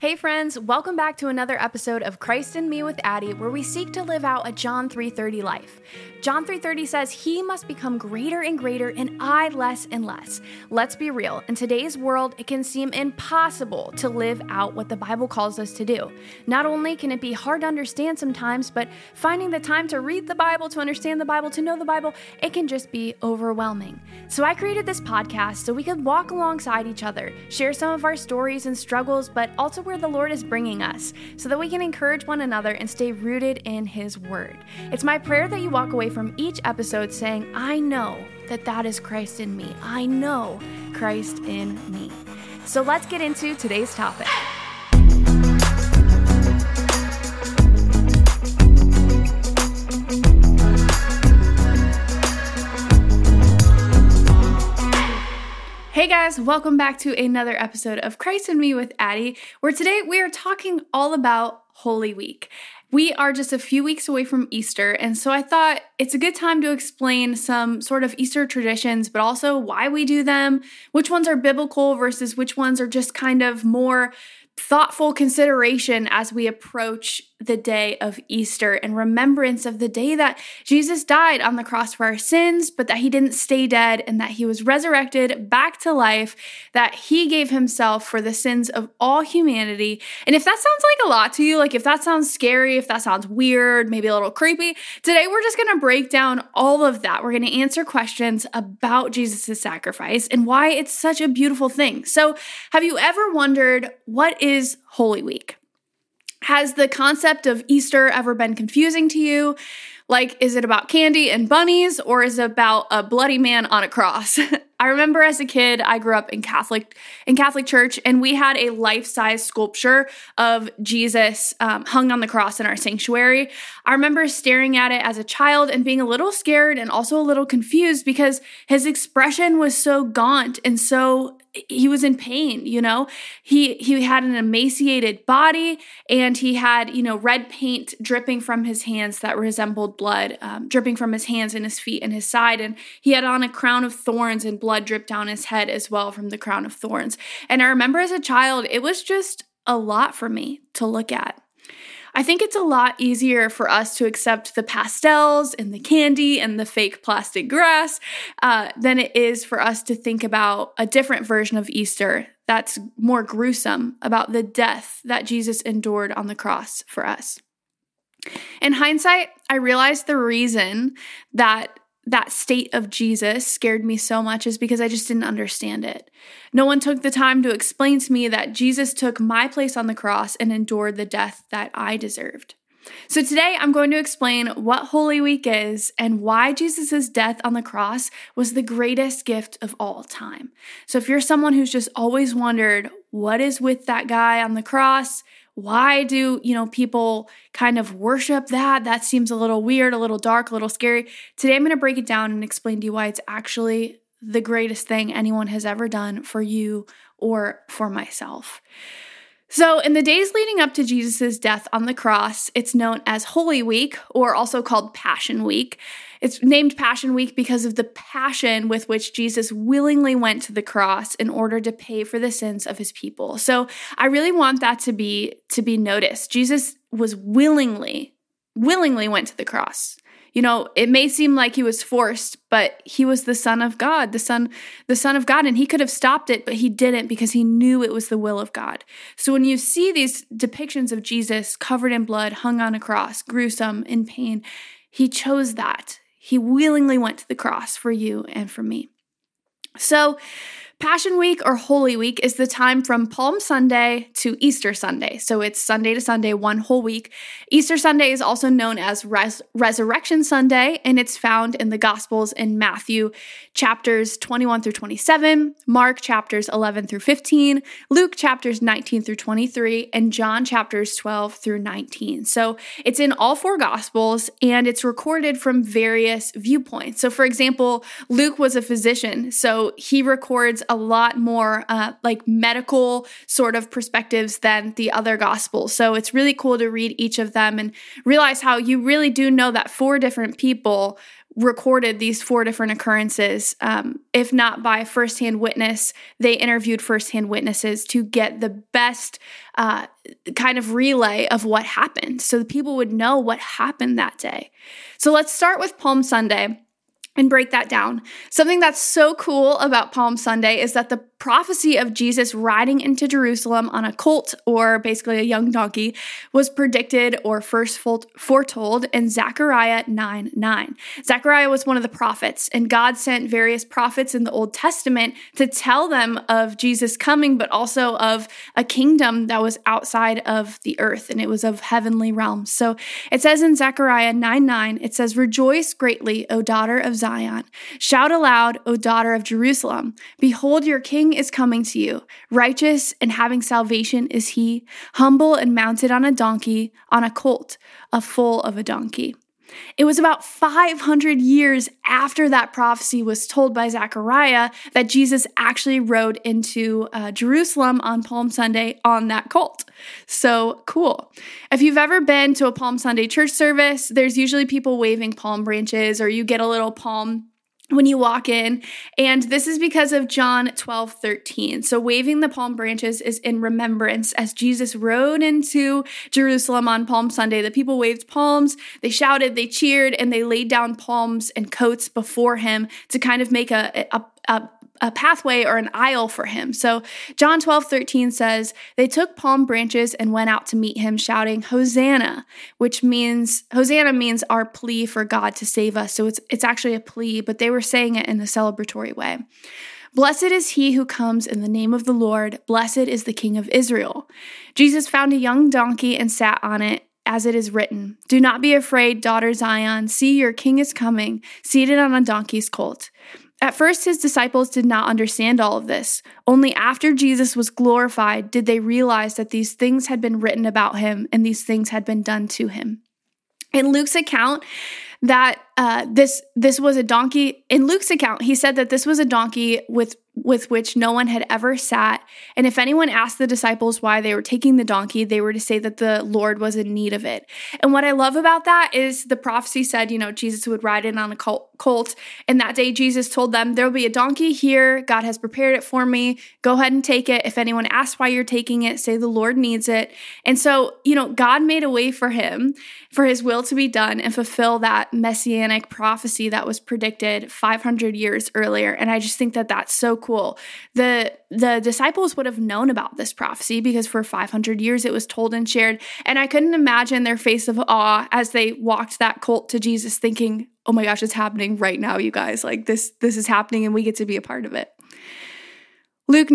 Hey friends, welcome back to another episode of Christ in Me with Addie, where we seek to live out a John 3:30 life. John 3:30 says, "He must become greater and greater, and I less and less." Let's be real. In today's world, it can seem impossible to live out what the Bible calls us to do. Not only can it be hard to understand sometimes, but finding the time to read the Bible, to understand the Bible, to know the Bible, it can just be overwhelming. So I created this podcast so we could walk alongside each other, share some of our stories and struggles, but also where the Lord is bringing us, so that we can encourage one another and stay rooted in His Word. It's my prayer that you walk away from each episode saying, I know that is Christ in me. I know Christ in me. So let's get into today's topic. Hey guys, welcome back to another episode of Christ in Me with Addie, where today we are talking all about Holy Week. We are just a few weeks away from Easter, and so I thought it's a good time to explain some sort of Easter traditions, but also why we do them, which ones are biblical versus which ones are just kind of more thoughtful consideration as we approach the day of Easter and remembrance of the day that Jesus died on the cross for our sins, but that He didn't stay dead and that He was resurrected back to life, that He gave Himself for the sins of all humanity. And if that sounds like a lot to you, like if that sounds scary, if that sounds weird, maybe a little creepy, today we're just going to break down all of that. We're going to answer questions about Jesus' sacrifice and why it's such a beautiful thing. So have you ever wondered, what is Holy Week? Has the concept of Easter ever been confusing to you? Like, is it about candy and bunnies, or is it about a bloody man on a cross? I remember as a kid, I grew up in Catholic church, and we had a life-size sculpture of Jesus hung on the cross in our sanctuary. I remember staring at it as a child and being a little scared and also a little confused because his expression was so gaunt and he was in pain, you know? He had an emaciated body, and he had, red paint dripping from his hands that resembled blood, dripping from his hands and his feet and his side. And he had on a crown of thorns, and blood dripped down his head as well from the crown of thorns. And I remember as a child, it was just a lot for me to look at. I think it's a lot easier for us to accept the pastels and the candy and the fake plastic grass than it is for us to think about a different version of Easter that's more gruesome, about the death that Jesus endured on the cross for us. In hindsight, I realized the reason that state of Jesus scared me so much is because I just didn't understand it. No one took the time to explain to me that Jesus took my place on the cross and endured the death that I deserved. So today I'm going to explain what Holy Week is and why Jesus' death on the cross was the greatest gift of all time. So if you're someone who's just always wondered, what is with that guy on the cross? Why do, people kind of worship that? That seems a little weird, a little dark, a little scary. Today I'm going to break it down and explain to you why it's actually the greatest thing anyone has ever done for you or for myself. So in the days leading up to Jesus' death on the cross, it's known as Holy Week, or also called Passion Week. It's named Passion Week because of the passion with which Jesus willingly went to the cross in order to pay for the sins of His people. So I really want that to be noticed. Jesus was willingly went to the cross. It may seem like He was forced, but He was the Son of God, the Son of God, and He could have stopped it, but He didn't because He knew it was the will of God. So when you see these depictions of Jesus covered in blood, hung on a cross, gruesome, in pain, He chose that. He willingly went to the cross for you and for me. So Passion Week or Holy Week is the time from Palm Sunday to Easter Sunday. So it's Sunday to Sunday, one whole week. Easter Sunday is also known as Resurrection Sunday, and it's found in the Gospels in Matthew chapters 21 through 27, Mark chapters 11 through 15, Luke chapters 19 through 23, and John chapters 12 through 19. So it's in all four Gospels, and it's recorded from various viewpoints. So for example, Luke was a physician, so he records a lot more like medical sort of perspectives than the other gospels. So it's really cool to read each of them and realize how you really do know that 4 different people recorded these 4 different occurrences. If not by firsthand witness, they interviewed firsthand witnesses to get the best kind of relay of what happened, so the people would know what happened that day. So let's start with Palm Sunday and break that down. Something that's so cool about Palm Sunday is that the prophecy of Jesus riding into Jerusalem on a colt, or basically a young donkey, was predicted or first foretold in Zechariah 9:9. Zechariah was one of the prophets, and God sent various prophets in the Old Testament to tell them of Jesus coming, but also of a kingdom that was outside of the earth, and it was of heavenly realms. So it says in Zechariah 9:9, it says, "Rejoice greatly, O daughter of Zion. Shout aloud, O daughter of Jerusalem. Behold, your king is coming to you. Righteous and having salvation is he, humble and mounted on a donkey, on a colt, a foal of a donkey." It was about 500 years after that prophecy was told by Zechariah that Jesus actually rode into Jerusalem on Palm Sunday on that colt. So cool. If you've ever been to a Palm Sunday church service, there's usually people waving palm branches, or you get a little palm when you walk in. And this is because of John 12:13. So waving the palm branches is in remembrance as Jesus rode into Jerusalem on Palm Sunday. The people waved palms, they shouted, they cheered, and they laid down palms and coats before him to kind of make a pathway or an aisle for him. So John 12:13 says, "They took palm branches and went out to meet him, shouting, 'Hosanna,' which means, Hosanna means our plea for God to save us. So it's actually a plea, but they were saying it in a celebratory way. 'Blessed is he who comes in the name of the Lord. Blessed is the King of Israel.' Jesus found a young donkey and sat on it, as it is written, 'Do not be afraid, daughter Zion. See, your king is coming, seated on a donkey's colt.'" At first, his disciples did not understand all of this. Only after Jesus was glorified did they realize that these things had been written about him and these things had been done to him. In Luke's account, that this was a donkey. In Luke's account, he said that this was a donkey with which no one had ever sat. And if anyone asked the disciples why they were taking the donkey, they were to say that the Lord was in need of it. And what I love about that is the prophecy said, Jesus would ride in on a colt. And that day, Jesus told them, "There'll be a donkey here. God has prepared it for me. Go ahead and take it. If anyone asks why you're taking it, say the Lord needs it." And so, God made a way for him, for his will to be done and fulfill that messianic prophecy that was predicted 500 years earlier. And I just think that that's so cool. The disciples would have known about this prophecy because for 500 years it was told and shared. And I couldn't imagine their face of awe as they walked that colt to Jesus thinking, "Oh my gosh, it's happening right now, you guys. Like this is happening and we get to be a part of it." Luke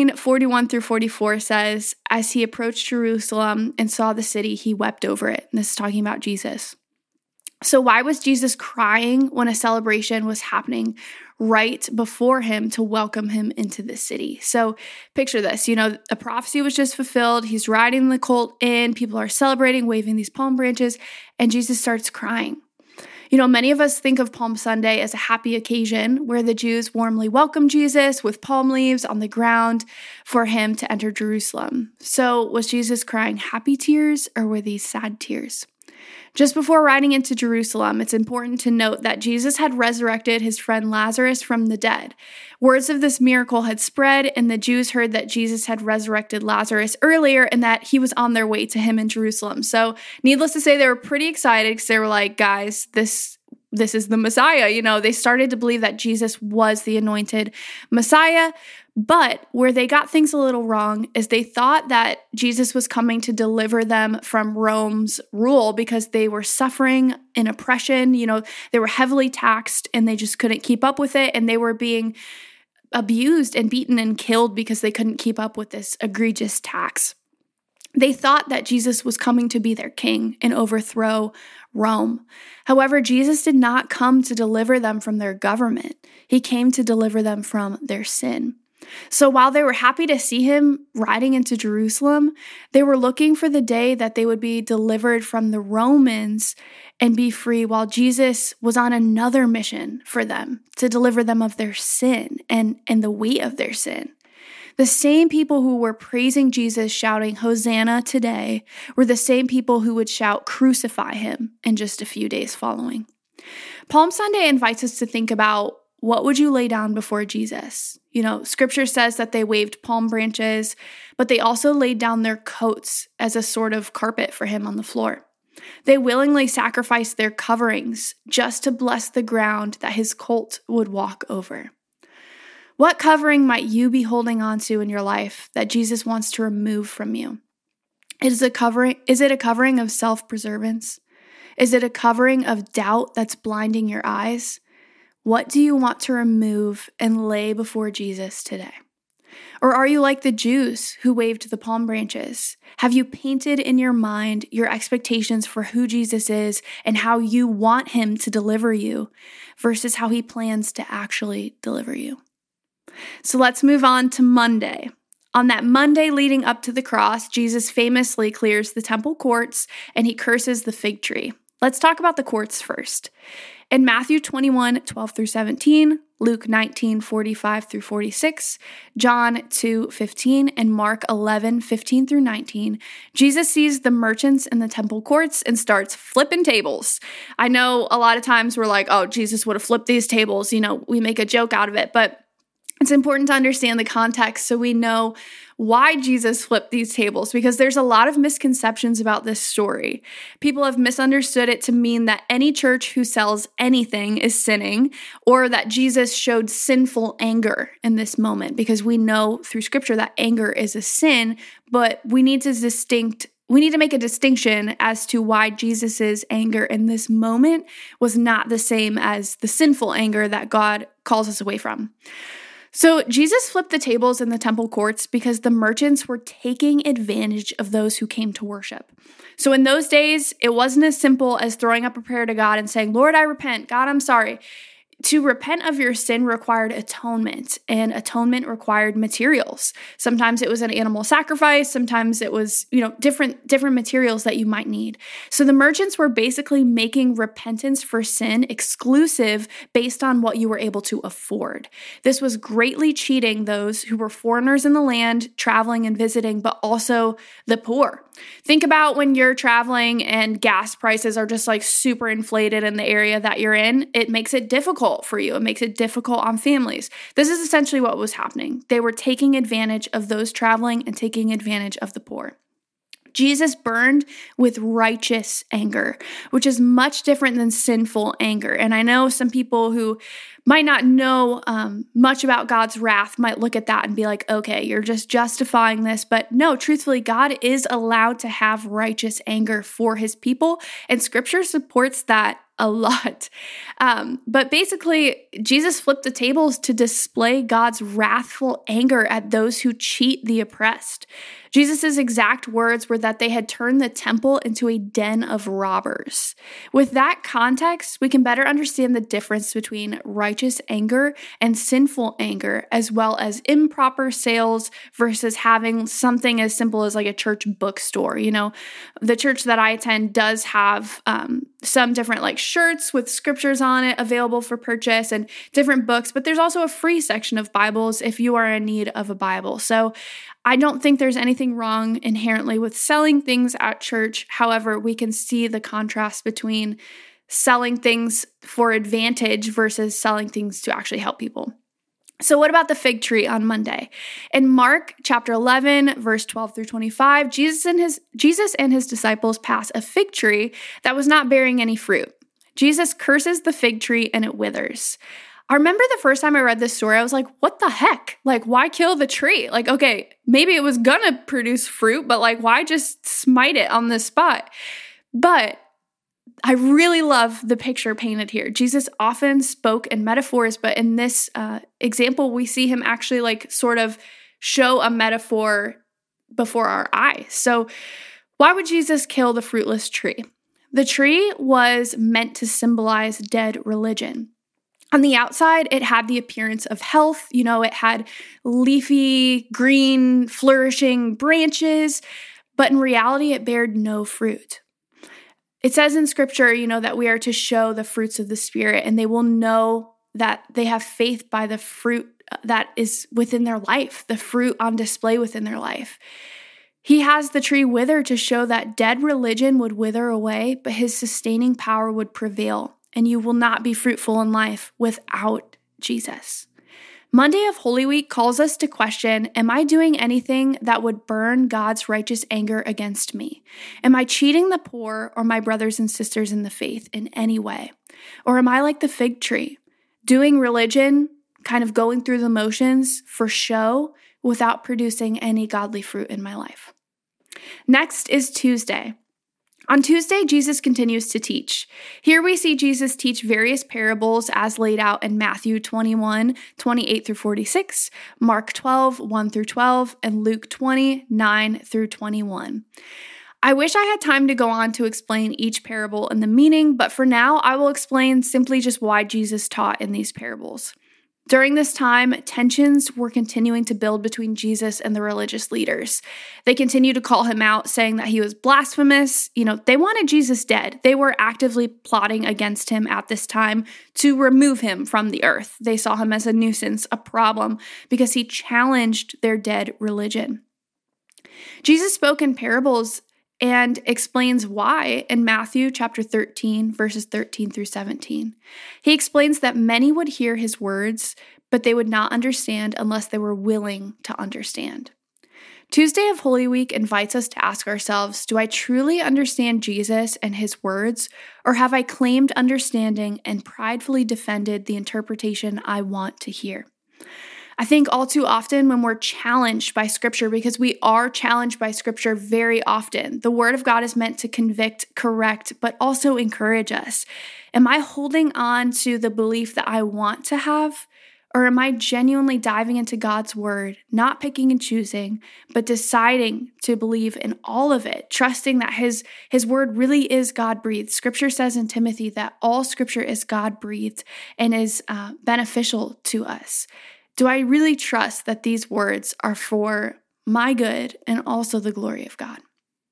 19:41-44 says, "As he approached Jerusalem and saw the city, he wept over it." And this is talking about Jesus. So why was Jesus crying when a celebration was happening right before him to welcome him into the city? So picture this, a prophecy was just fulfilled. He's riding the colt in, people are celebrating, waving these palm branches, and Jesus starts crying. Many of us think of Palm Sunday as a happy occasion where the Jews warmly welcome Jesus with palm leaves on the ground for him to enter Jerusalem. So was Jesus crying happy tears or were these sad tears? Just before riding into Jerusalem, it's important to note that Jesus had resurrected his friend Lazarus from the dead. Words of this miracle had spread, and the Jews heard that Jesus had resurrected Lazarus earlier and that he was on their way to him in Jerusalem. So needless to say, they were pretty excited because they were like, guys, this is the Messiah. They started to believe that Jesus was the anointed Messiah. But where they got things a little wrong is they thought that Jesus was coming to deliver them from Rome's rule because they were suffering in oppression. They were heavily taxed and they just couldn't keep up with it. And they were being abused and beaten and killed because they couldn't keep up with this egregious tax. They thought that Jesus was coming to be their king and overthrow Rome. However, Jesus did not come to deliver them from their government. He came to deliver them from their sin. So while they were happy to see him riding into Jerusalem, they were looking for the day that they would be delivered from the Romans and be free, while Jesus was on another mission for them to deliver them of their sin and the weight of their sin. The same people who were praising Jesus, shouting, "Hosanna" today, were the same people who would shout, "Crucify him," in just a few days following. Palm Sunday invites us to think about, what would you lay down before Jesus? Scripture says that they waved palm branches, but they also laid down their coats as a sort of carpet for him on the floor. They willingly sacrificed their coverings just to bless the ground that his colt would walk over. What covering might you be holding on to in your life that Jesus wants to remove from you? Is it a covering of self-preservance? Is it a covering of doubt that's blinding your eyes? What do you want to remove and lay before Jesus today? Or are you like the Jews who waved the palm branches? Have you painted in your mind your expectations for who Jesus is and how you want him to deliver you versus how he plans to actually deliver you? So let's move on to Monday. On that Monday leading up to the cross, Jesus famously clears the temple courts and he curses the fig tree. Let's talk about the courts first. In Matthew 21:12-17, Luke 19:45-46, John 2:15, and Mark 11:15-19, Jesus sees the merchants in the temple courts and starts flipping tables. I know a lot of times we're like, oh, Jesus would have flipped these tables. We make a joke out of it, but it's important to understand the context so we know why Jesus flipped these tables, because there's a lot of misconceptions about this story. People have misunderstood it to mean that any church who sells anything is sinning, or that Jesus showed sinful anger in this moment, because we know through scripture that anger is a sin, but we need to make a distinction as to why Jesus's anger in this moment was not the same as the sinful anger that God calls us away from. So Jesus flipped the tables in the temple courts because the merchants were taking advantage of those who came to worship. So in those days, it wasn't as simple as throwing up a prayer to God and saying, "Lord, I repent. God, I'm sorry." To repent of your sin required atonement, and atonement required materials. Sometimes it was an animal sacrifice. Sometimes it was, different materials that you might need. So the merchants were basically making repentance for sin exclusive based on what you were able to afford. This was greatly cheating those who were foreigners in the land, traveling and visiting, but also the poor. Think about when you're traveling and gas prices are just like super inflated in the area that you're in. It makes it difficult for you. It makes it difficult on families. This is essentially what was happening. They were taking advantage of those traveling and taking advantage of the poor. Jesus burned with righteous anger, which is much different than sinful anger. And I know some people who might not know much about God's wrath might look at that and be like, okay, you're just justifying this. But no, truthfully, God is allowed to have righteous anger for his people, and scripture supports that a lot. But basically, Jesus flipped the tables to display God's wrathful anger at those who cheat the oppressed. Jesus' exact words were that they had turned the temple into a den of robbers. With that context, we can better understand the difference between righteous anger and sinful anger, as well as improper sales versus having something as simple as like a church bookstore. The church that I attend does have some different like shirts with scriptures on it available for purchase and different books, but there's also a free section of Bibles if you are in need of a Bible. So I don't think there's anything wrong inherently with selling things at church. However, we can see the contrast between selling things for advantage versus selling things to actually help people. So what about the fig tree on Monday? In Mark chapter 11, verse 12-25, Jesus and his disciples pass a fig tree that was not bearing any fruit. Jesus curses the fig tree and it withers. I remember the first time I read this story, I was like, what the heck? Like, why kill the tree? Like, okay, maybe it was gonna produce fruit, but like, why just smite it on the spot? But I really love the picture painted here. Jesus often spoke in metaphors, but in this example, we see him actually like sort of show a metaphor before our eyes. So why would Jesus kill the fruitless tree? The tree was meant to symbolize dead religion. On the outside, it had the appearance of health. It had leafy, green, flourishing branches, but in reality, it bared no fruit. It says in scripture, that we are to show the fruits of the Spirit, and they will know that they have faith by the fruit that is within their life, the fruit on display within their life. He has the tree wither to show that dead religion would wither away, but his sustaining power would prevail, and you will not be fruitful in life without Jesus. Monday of Holy Week calls us to question, am I doing anything that would burn God's righteous anger against me? Am I cheating the poor or my brothers and sisters in the faith in any way? Or am I like the fig tree, doing religion, kind of going through the motions for show without producing any godly fruit in my life? Next is Tuesday. On Tuesday, Jesus continues to teach. Here we see Jesus teach various parables as laid out in Matthew 21, 28 through 46, Mark 12, 1 through 12, and Luke 20, 9 through 21. I wish I had time to go on to explain each parable and the meaning, but for now, I will explain simply just why Jesus taught in these parables. During this time, tensions were continuing to build between Jesus and the religious leaders. They continued to call him out, saying that he was blasphemous. They wanted Jesus dead. They were actively plotting against him at this time to remove him from the earth. They saw him as a nuisance, a problem, because he challenged their dead religion. Jesus spoke in parables and explains why in Matthew chapter 13, verses 13 through 17. He explains that many would hear his words, but they would not understand unless they were willing to understand. Tuesday of Holy Week invites us to ask ourselves, do I truly understand Jesus and his words, or have I claimed understanding and pridefully defended the interpretation I want to hear? I think all too often when we're challenged by Scripture, because we are challenged by Scripture very often, the Word of God is meant to convict, correct, but also encourage us. Am I holding on to the belief that I want to have, or am I genuinely diving into God's Word, not picking and choosing, but deciding to believe in all of it, trusting that His Word really is God-breathed? Scripture says in Timothy that all Scripture is God-breathed and is beneficial to us. Do I really trust that these words are for my good and also the glory of God?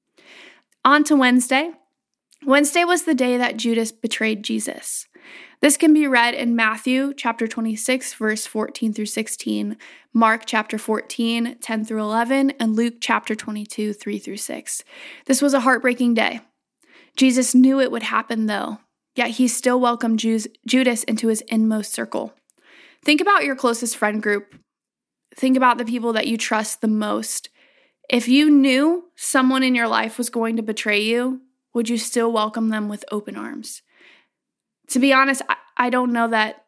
On to Wednesday. Wednesday was the day that Judas betrayed Jesus. This can be read in Matthew chapter 26, verse 14 through 16, Mark chapter 14, 10 through 11, and Luke chapter 22, 3 through 6. This was a heartbreaking day. Jesus knew it would happen though, yet he still welcomed Judas into his inmost circle. Think about your closest friend group. Think about the people that you trust the most. If you knew someone in your life was going to betray you, would you still welcome them with open arms? To be honest, I don't know that.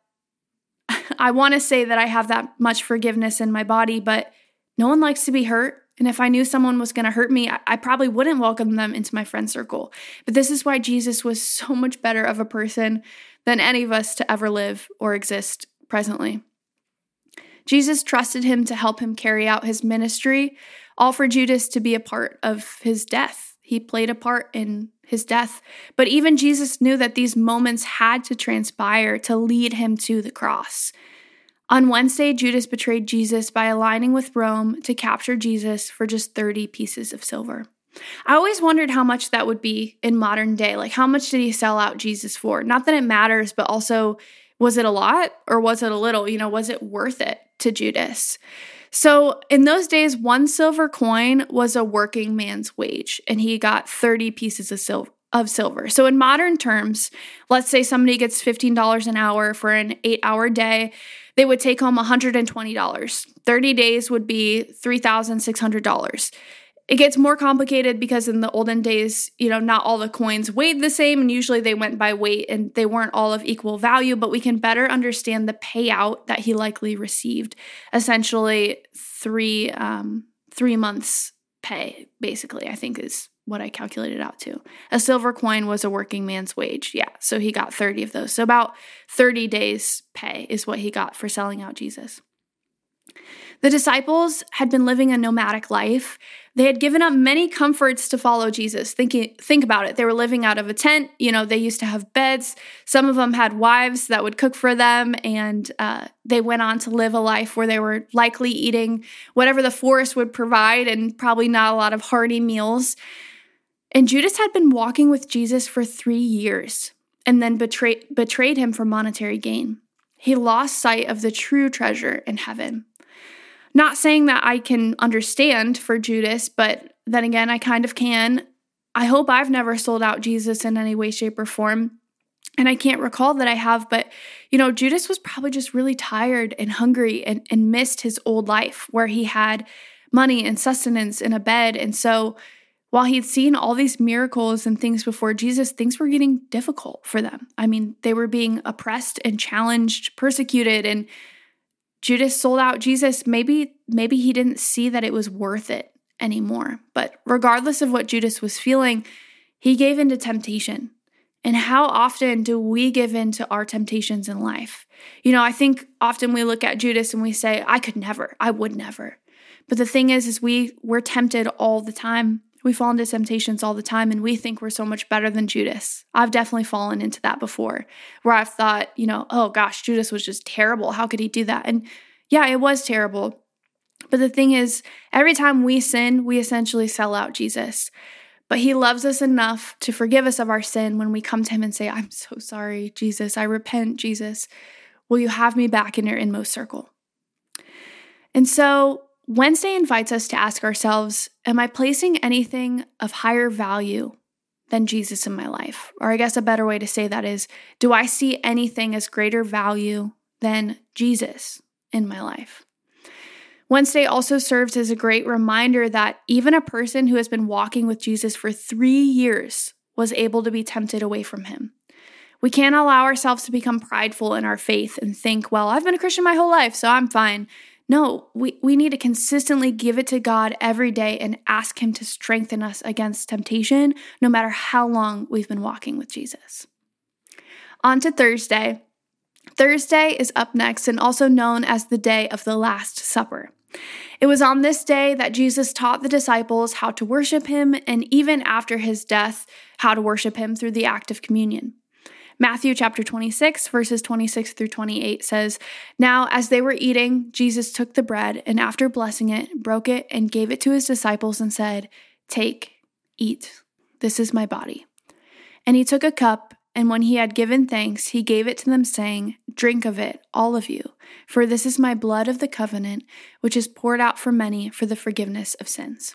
I want to say that I have that much forgiveness in my body, but no one likes to be hurt. And if I knew someone was going to hurt me, I probably wouldn't welcome them into my friend circle. But this is why Jesus was so much better of a person than any of us to ever live or exist presently. Jesus trusted him to help him carry out his ministry, all for Judas to be a part of his death. He played a part in his death. But even Jesus knew that these moments had to transpire to lead him to the cross. On Wednesday, Judas betrayed Jesus by aligning with Rome to capture Jesus for just 30 pieces of silver. I always wondered how much that would be in modern day. Like, how much did he sell out Jesus for? Not that it matters, but also, was it a lot or was it a little? Was it worth it to Judas? So in those days, one silver coin was a working man's wage, and he got 30 pieces of silver. So in modern terms, let's say somebody gets $15 an hour for an 8-hour day, they would take home $120. 30 days would be $3,600. It gets more complicated because in the olden days, not all the coins weighed the same, and usually they went by weight and they weren't all of equal value, but we can better understand the payout that he likely received. Essentially 3 months pay, basically, I think is what I calculated out to. A silver coin was a working man's wage. Yeah, so he got 30 of those. So about 30 days pay is what he got for selling out Jesus. The disciples had been living a nomadic life. They had given up many comforts to follow Jesus. Think about it. They were living out of a tent. They used to have beds. Some of them had wives that would cook for them, and they went on to live a life where they were likely eating whatever the forest would provide and probably not a lot of hearty meals. And Judas had been walking with Jesus for 3 years and then betrayed him for monetary gain. He lost sight of the true treasure in heaven. Not saying that I can understand for Judas, but then again, I kind of can. I hope I've never sold out Jesus in any way, shape, or form. And I can't recall that I have, but Judas was probably just really tired and hungry and missed his old life where he had money and sustenance and a bed. And so while he'd seen all these miracles and things before Jesus, things were getting difficult for them. I mean, they were being oppressed and challenged, persecuted, and Judas sold out Jesus. Maybe he didn't see that it was worth it anymore. But regardless of what Judas was feeling, he gave in to temptation. And how often do we give in to our temptations in life? I think often we look at Judas and we say, I would never. But the thing is we're tempted all the time. We fall into temptations all the time, and we think we're so much better than Judas. I've definitely fallen into that before, where I've thought, oh gosh, Judas was just terrible. How could he do that? And yeah, it was terrible. But the thing is, every time we sin, we essentially sell out Jesus. But he loves us enough to forgive us of our sin when we come to him and say, I'm so sorry, Jesus. I repent, Jesus. Will you have me back in your inmost circle? And so Wednesday invites us to ask ourselves, am I placing anything of higher value than Jesus in my life? Or I guess a better way to say that is, do I see anything as greater value than Jesus in my life? Wednesday also serves as a great reminder that even a person who has been walking with Jesus for 3 years was able to be tempted away from him. We can't allow ourselves to become prideful in our faith and think, well, I've been a Christian my whole life, so I'm fine. No, we need to consistently give it to God every day and ask him to strengthen us against temptation, no matter how long we've been walking with Jesus. On to Thursday. Thursday is up next and also known as the day of the Last Supper. It was on this day that Jesus taught the disciples how to worship him, and even after his death, how to worship him through the act of communion. Matthew chapter 26, verses 26 through 28 says, Now as they were eating, Jesus took the bread, and after blessing it, broke it and gave it to his disciples and said, Take, eat, this is my body. And he took a cup, and when he had given thanks, he gave it to them, saying, Drink of it, all of you, for this is my blood of the covenant, which is poured out for many for the forgiveness of sins.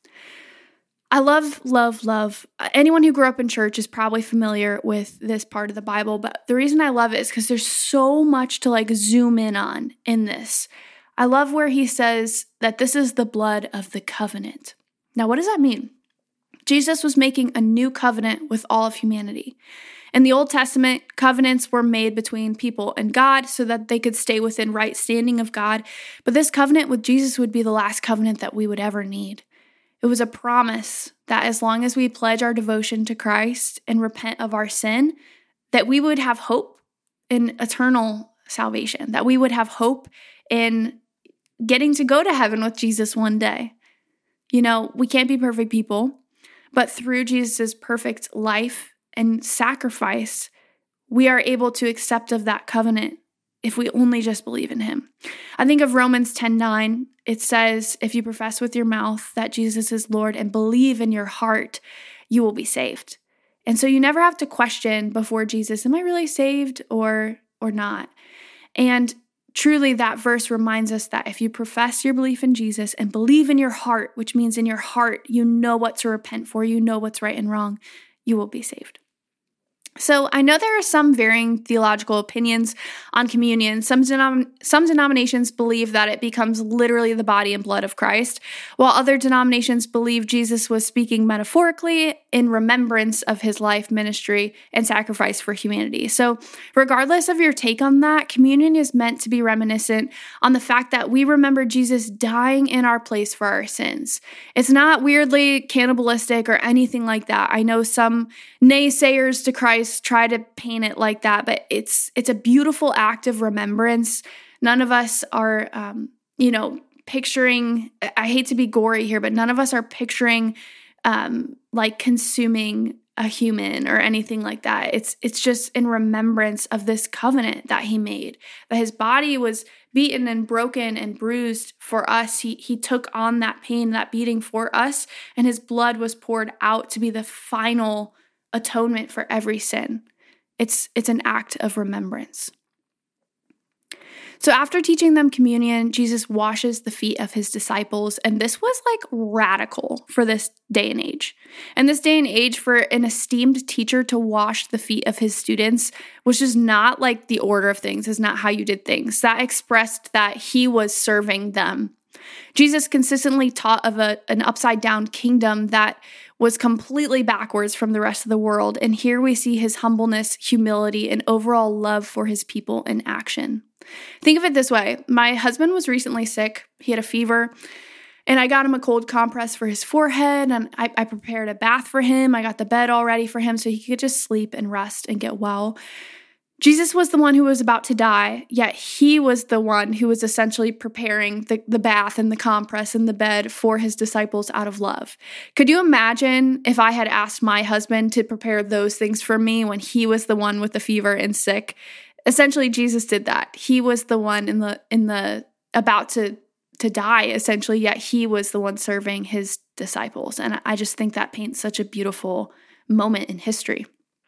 I love. Anyone who grew up in church is probably familiar with this part of the Bible, but the reason I love it is because there's so much to zoom in on in this. I love where he says that this is the blood of the covenant. Now, what does that mean? Jesus was making a new covenant with all of humanity. In the Old Testament, covenants were made between people and God so that they could stay within right standing of God. But this covenant with Jesus would be the last covenant that we would ever need. It was a promise that as long as we pledge our devotion to Christ and repent of our sin, that we would have hope in eternal salvation, that we would have hope in getting to go to heaven with Jesus one day. We can't be perfect people, but through Jesus' perfect life and sacrifice, we are able to accept of that covenant if we only just believe in him. I think of Romans 10:9. It says, if you profess with your mouth that Jesus is Lord and believe in your heart, you will be saved. And so you never have to question before Jesus, am I really saved or not? And truly that verse reminds us that if you profess your belief in Jesus and believe in your heart, which means in your heart you know what to repent for, you know what's right and wrong, you will be saved. So I know there are some varying theological opinions on communion. Some denominations believe that it becomes literally the body and blood of Christ, while other denominations believe Jesus was speaking metaphorically in remembrance of his life, ministry, and sacrifice for humanity. So regardless of your take on that, communion is meant to be reminiscent on the fact that we remember Jesus dying in our place for our sins. It's not weirdly cannibalistic or anything like that. I know some naysayers to Christ try to paint it like that, but it's a beautiful act of remembrance. None of us are, picturing, I hate to be gory here, but none of us are picturing like consuming a human or anything like that. It's just in remembrance of this covenant that he made, that his body was beaten and broken and bruised for us. He took on that pain, that beating for us, and his blood was poured out to be the final atonement for every sin. It's an act of remembrance. So after teaching them communion, Jesus washes the feet of his disciples, and this was like radical for this day and age. And this day and age, for an esteemed teacher to wash the feet of his students was just not like the order of things, is not how you did things. That expressed that he was serving them. Jesus consistently taught of an upside-down kingdom that was completely backwards from the rest of the world, and here we see his humbleness, humility, and overall love for his people in action. Think of it this way. My husband was recently sick. He had a fever, and I got him a cold compress for his forehead, and I prepared a bath for him. I got the bed all ready for him so he could just sleep and rest and get well. Jesus was the one who was about to die, yet he was the one who was essentially preparing the bath and the compress and the bed for his disciples out of love. Could you imagine if I had asked my husband to prepare those things for me when he was the one with the fever and sick? Essentially, Jesus did that. He was the one in the about to die, essentially, yet he was the one serving his disciples. And I just think that paints such a beautiful moment in history.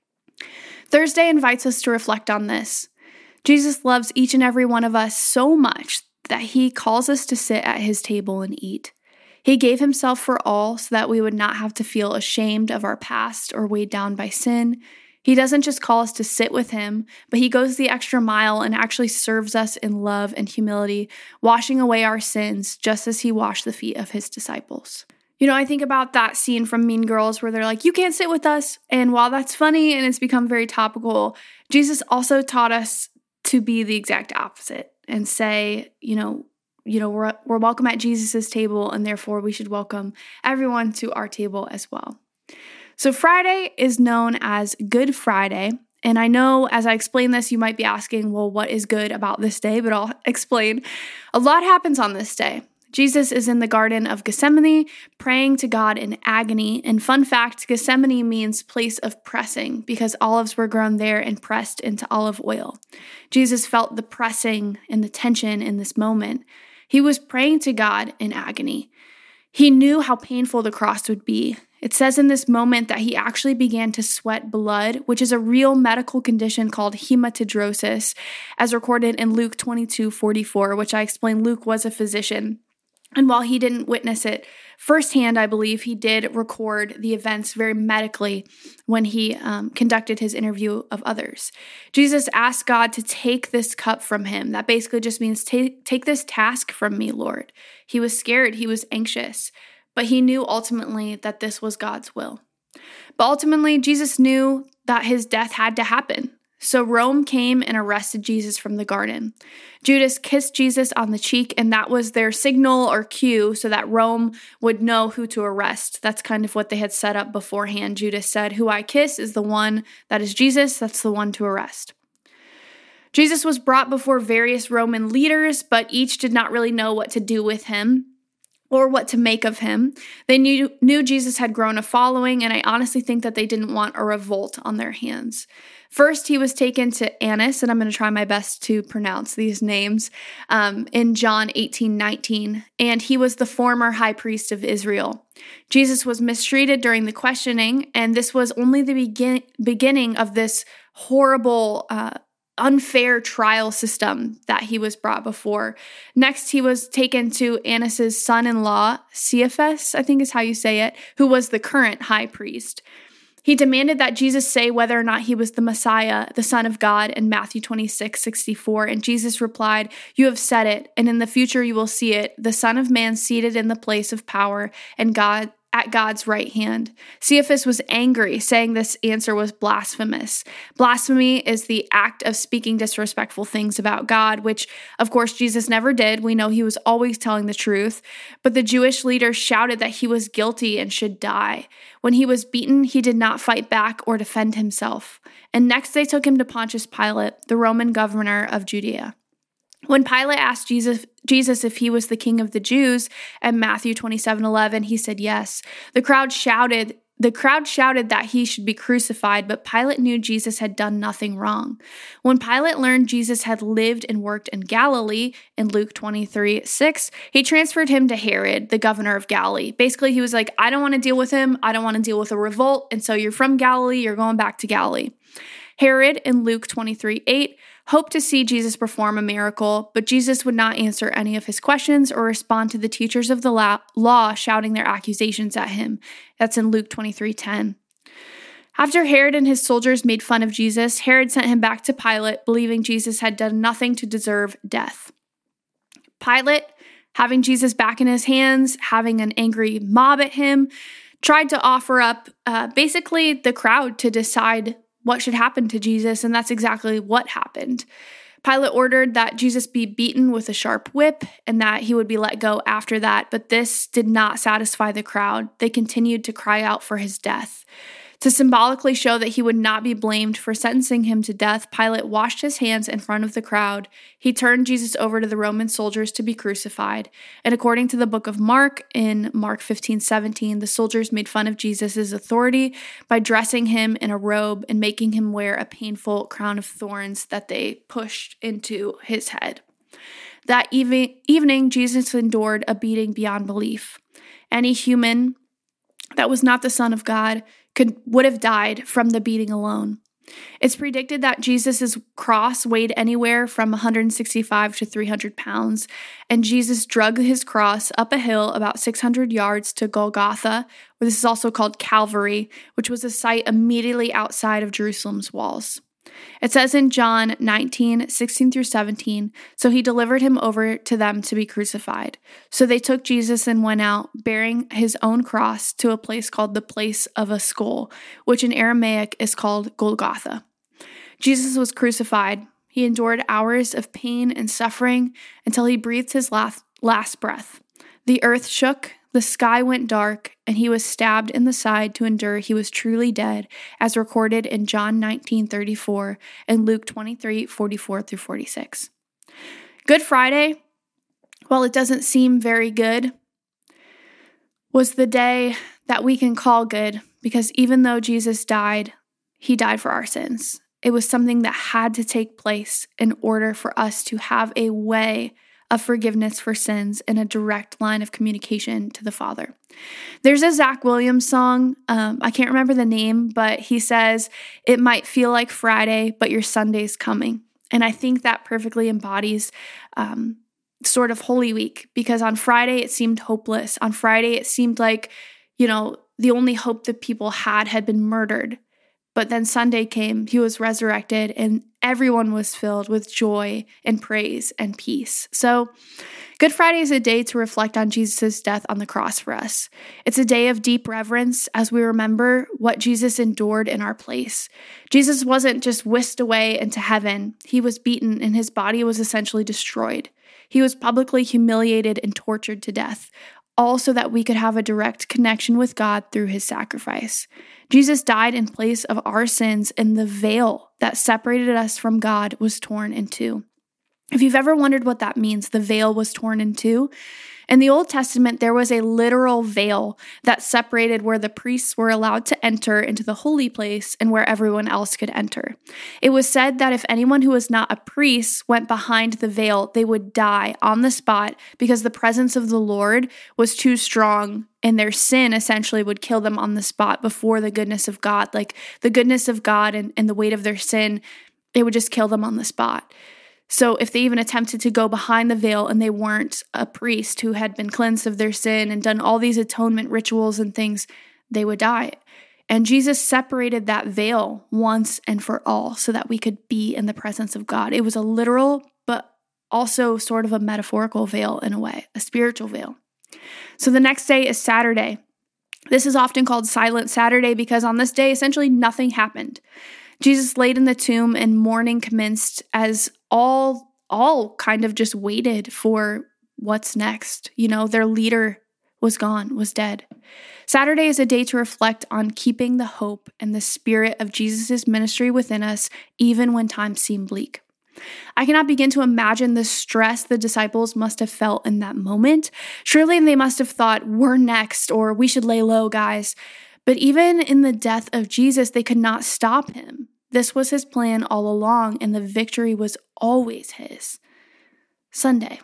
Thursday invites us to reflect on this. Jesus loves each and every one of us so much that he calls us to sit at his table and eat. He gave himself for all so that we would not have to feel ashamed of our past or weighed down by sin. He doesn't just call us to sit with him, but he goes the extra mile and actually serves us in love and humility, washing away our sins just as he washed the feet of his disciples. You know, I think about that scene from Mean Girls where they're like, you can't sit with us. And while that's funny and it's become very topical, Jesus also taught us to be the exact opposite and say, we're welcome at Jesus's table, and therefore we should welcome everyone to our table as well. So Friday is known as Good Friday. And I know as I explain this, you might be asking, well, what is good about this day? But I'll explain. A lot happens on this day. Jesus is in the Garden of Gethsemane, praying to God in agony. And fun fact, Gethsemane means place of pressing because olives were grown there and pressed into olive oil. Jesus felt the pressing and the tension in this moment. He was praying to God in agony. He knew how painful the cross would be. It says in this moment that he actually began to sweat blood, which is a real medical condition called hematidrosis, as recorded in Luke 22:44, which I explained Luke was a physician. And while he didn't witness it firsthand, I believe he did record the events very medically when he conducted his interview of others. Jesus asked God to take this cup from him. That basically just means take this task from me, Lord. He was scared. He was anxious. But he knew ultimately that this was God's will. But ultimately, Jesus knew that his death had to happen. So Rome came and arrested Jesus from the garden. Judas kissed Jesus on the cheek, and that was their signal or cue so that Rome would know who to arrest. That's kind of what they had set up beforehand. Judas said, who I kiss is the one that is Jesus. That's the one to arrest. Jesus was brought before various Roman leaders, but each did not really know what to do with him or what to make of him. They knew Jesus had grown a following, and I honestly think that they didn't want a revolt on their hands. First, he was taken to Annas, and I'm going to try my best to pronounce these names, in John 18:19, and he was the former high priest of Israel. Jesus was mistreated during the questioning, and this was only the beginning of this horrible, unfair trial system that he was brought before. Next, he was taken to Annas's son-in-law, Caiaphas, I think is how you say it, who was the current high priest. He demanded that Jesus say whether or not he was the Messiah, the Son of God, in Matthew 26:64. And Jesus replied, "You have said it, and in the future you will see it, the Son of Man seated in the place of power and God at God's right hand." Caiaphas was angry, saying this answer was blasphemous. Blasphemy is the act of speaking disrespectful things about God, which, of course, Jesus never did. We know he was always telling the truth. But the Jewish leaders shouted that he was guilty and should die. When he was beaten, he did not fight back or defend himself. And next they took him to Pontius Pilate, the Roman governor of Judea. When Pilate asked Jesus if he was the king of the Jews at Matthew 27:11, he said yes. The crowd shouted that he should be crucified, but Pilate knew Jesus had done nothing wrong. When Pilate learned Jesus had lived and worked in Galilee in Luke 23:6, he transferred him to Herod, the governor of Galilee. Basically, he was like, I don't want to deal with him. I don't want to deal with a revolt. And so you're from Galilee. You're going back to Galilee. Herod in Luke 23:8 hoped to see Jesus perform a miracle, but Jesus would not answer any of his questions or respond to the teachers of the law shouting their accusations at him. That's in Luke 23:10. After Herod and his soldiers made fun of Jesus, Herod sent him back to Pilate, believing Jesus had done nothing to deserve death. Pilate, having Jesus back in his hands, having an angry mob at him, tried to offer up basically the crowd to decide what should happen to Jesus, and that's exactly what happened. Pilate ordered that Jesus be beaten with a sharp whip and that he would be let go after that, but this did not satisfy the crowd. They continued to cry out for his death. To symbolically show that he would not be blamed for sentencing him to death, Pilate washed his hands in front of the crowd. He turned Jesus over to the Roman soldiers to be crucified. And according to the book of Mark, in Mark 15:17, the soldiers made fun of Jesus' authority by dressing him in a robe and making him wear a painful crown of thorns that they pushed into his head. That evening, Jesus endured a beating beyond belief. Any human that was not the Son of God would have died from the beating alone. It's predicted that Jesus' cross weighed anywhere from 165 to 300 pounds, and Jesus dragged his cross up a hill about 600 yards to Golgotha, or this is also called Calvary, which was a site immediately outside of Jerusalem's walls. It says in John 19:16-17, so he delivered him over to them to be crucified. So they took Jesus and went out, bearing his own cross, to a place called the Place of a Skull, which in Aramaic is called Golgotha. Jesus was crucified. He endured hours of pain and suffering until he breathed his last breath. The earth shook, the sky went dark, and he was stabbed in the side to endure he was truly dead, as recorded in John 19:34 and Luke 23:44-46. Good Friday, while it doesn't seem very good, was the day that we can call good, because even though Jesus died, he died for our sins. It was something that had to take place in order for us to have a way of forgiveness for sins and a direct line of communication to the Father. There's a Zach Williams song, I can't remember the name, but he says, it might feel like Friday, but your Sunday's coming. And I think that perfectly embodies sort of Holy Week, because on Friday it seemed hopeless. On Friday it seemed like, the only hope that people had been murdered. But then Sunday came, he was resurrected, and everyone was filled with joy and praise and peace. So Good Friday is a day to reflect on Jesus' death on the cross for us. It's a day of deep reverence as we remember what Jesus endured in our place. Jesus wasn't just whisked away into heaven. He was beaten and his body was essentially destroyed. He was publicly humiliated and tortured to death, all so that we could have a direct connection with God through his sacrifice. Jesus died in place of our sins, and the veil that separated us from God was torn in two. If you've ever wondered what that means, the veil was torn in two. In the Old Testament, there was a literal veil that separated where the priests were allowed to enter into the holy place and where everyone else could enter. It was said that if anyone who was not a priest went behind the veil, they would die on the spot because the presence of the Lord was too strong, and their sin essentially would kill them on the spot before the goodness of God. Like the goodness of God and the weight of their sin, it would just kill them on the spot. So if they even attempted to go behind the veil and they weren't a priest who had been cleansed of their sin and done all these atonement rituals and things, they would die. And Jesus separated that veil once and for all so that we could be in the presence of God. It was a literal, but also sort of a metaphorical veil in a way, a spiritual veil. So the next day is Saturday. This is often called Silent Saturday because on this day, essentially nothing happened. Jesus laid in the tomb and mourning commenced as all kind of just waited for what's next. Their leader was gone, was dead. Saturday is a day to reflect on keeping the hope and the spirit of Jesus' ministry within us, even when times seem bleak. I cannot begin to imagine the stress the disciples must have felt in that moment. Surely they must have thought, we're next, or we should lay low, guys. But even in the death of Jesus, they could not stop him. This was his plan all along, and the victory was always his. Sunday.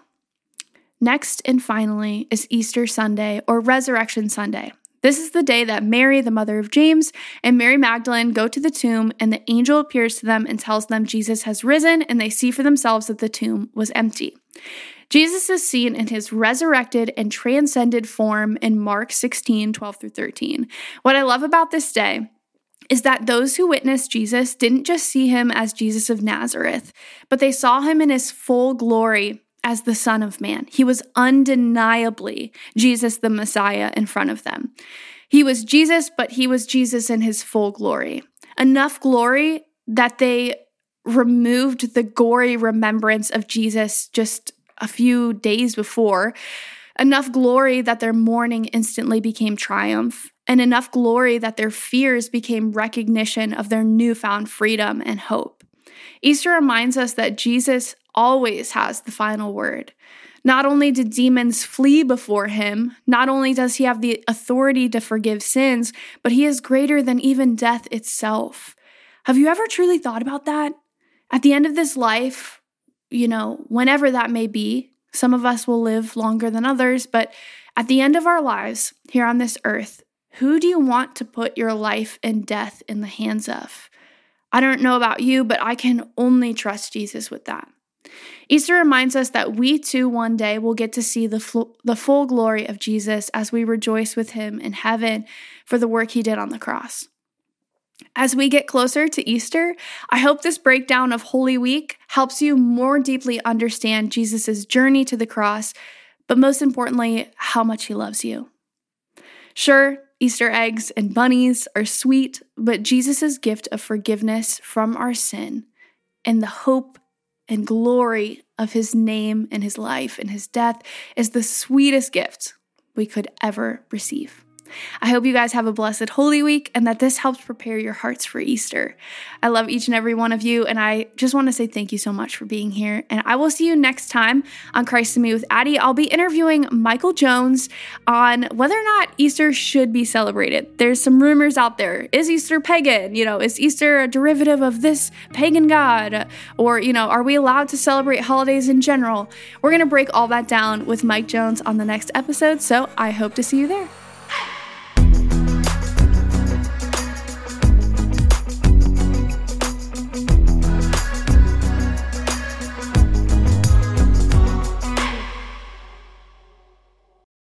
Next and finally is Easter Sunday, or Resurrection Sunday. This is the day that Mary, the mother of James, and Mary Magdalene go to the tomb, and the angel appears to them and tells them Jesus has risen, and they see for themselves that the tomb was empty. Jesus is seen in his resurrected and transcended form in Mark 16, 12 through 13. What I love about this day is that those who witnessed Jesus didn't just see him as Jesus of Nazareth, but they saw him in his full glory as the Son of Man. He was undeniably Jesus the Messiah in front of them. He was Jesus, but he was Jesus in his full glory. Enough glory that they removed the gory remembrance of Jesus just a few days before. Enough glory that their mourning instantly became triumph, and enough glory that their fears became recognition of their newfound freedom and hope. Easter reminds us that Jesus always has the final word. Not only did demons flee before him, not only does he have the authority to forgive sins, but he is greater than even death itself. Have you ever truly thought about that? At the end of this life, whenever that may be, some of us will live longer than others, but at the end of our lives here on this earth, who do you want to put your life and death in the hands of? I don't know about you, but I can only trust Jesus with that. Easter reminds us that we too one day will get to see the full glory of Jesus as we rejoice with him in heaven for the work he did on the cross. As we get closer to Easter, I hope this breakdown of Holy Week helps you more deeply understand Jesus' journey to the cross, but most importantly, how much he loves you. Sure, Easter eggs and bunnies are sweet, but Jesus' gift of forgiveness from our sin and the hope and glory of his name and his life and his death is the sweetest gift we could ever receive. I hope you guys have a blessed Holy Week and that this helps prepare your hearts for Easter. I love each and every one of you, and I just want to say thank you so much for being here. And I will see you next time on Christ in Me with Addie. I'll be interviewing Michael Jones on whether or not Easter should be celebrated. There's some rumors out there. Is Easter pagan? Is Easter a derivative of this pagan god? Or, are we allowed to celebrate holidays in general? We're going to break all that down with Mike Jones on the next episode, so I hope to see you there.